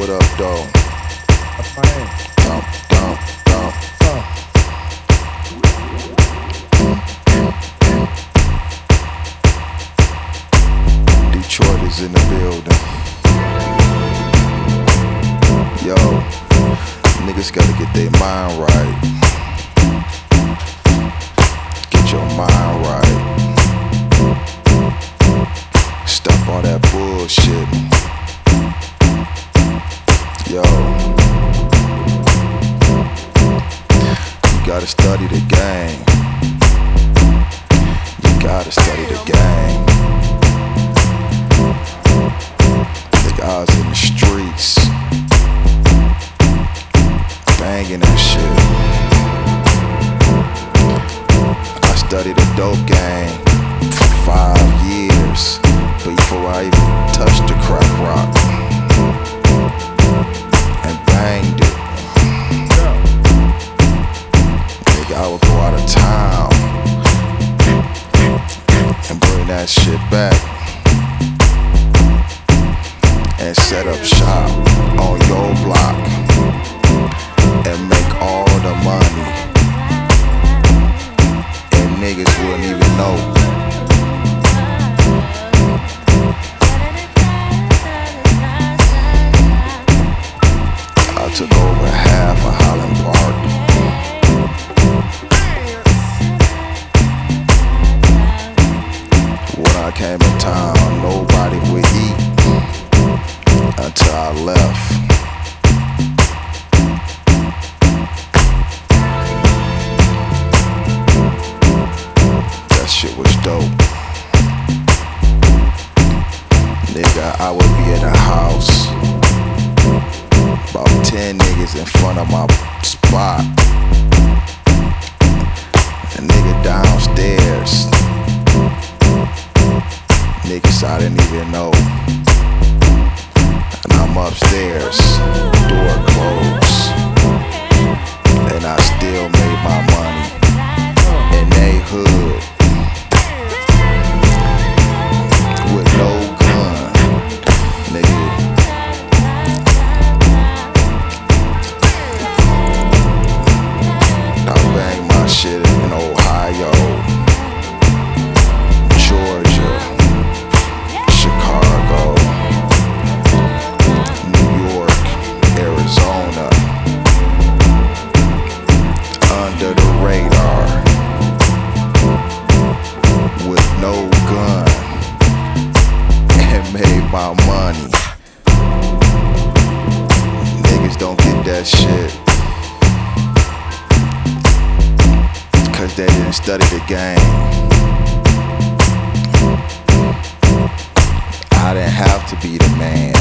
What up, though? That's my name. Dump, dump, dump. Detroit is in the building. Yo, niggas gotta get their mind right. Get your mind right. Stop all that bullshit. Yo, you gotta study the game. You gotta study the game. The guys in the streets banging that shit. I studied the dope game for 5 years before I even touched the crack rock and banged it. Nigga, I would go out of town and bring that shit back and set up shop on your block and make all the money, and niggas wouldn't even know. I took over half of Highland Park. When I came in town, nobody would eat until I left. That shit was dope. Nigga, I would be in a house, about 10 niggas in front of my spot. A nigga downstairs, niggas I didn't even know. And I'm upstairs, door closed, and I still made my money in they hood with no gun, nigga. I bang my shit in Ohio, Georgia, Chicago, New York, Arizona, under the radar, with no gun, and made my money. Niggas don't get that shit, cause they didn't study the game. I didn't have to be the man.